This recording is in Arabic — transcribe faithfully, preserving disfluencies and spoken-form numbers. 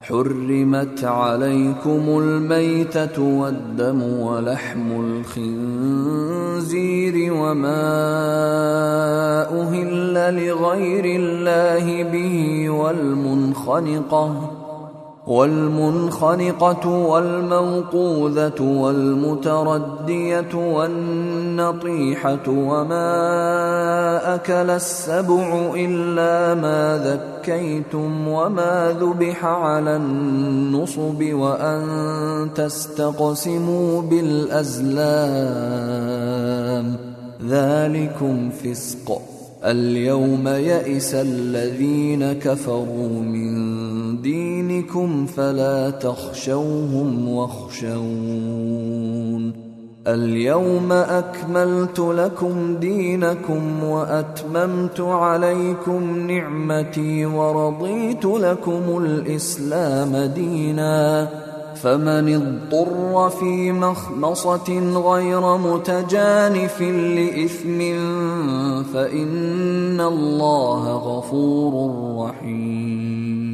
حرمت عليكم الميتة والدم ولحم الخنزير وما أهل لغير الله به والمنخنقة والمنخنقة والموقوذة والمتردية والنطيحة وما أكل السبع إلا ما ذكيتم وما ذبح على النصب وأن تستقسموا بالأزلام ذلكم فسق. اليوم يئس الذين كفروا من دينكم فلا تخشوهم واخشون. اليوم أكملت لكم دينكم وأتممت عليكم نعمتي ورضيت لكم الإسلام دينا. فمن اضطر في مخمصة غير متجانف لإثم فإن الله غفور رحيم.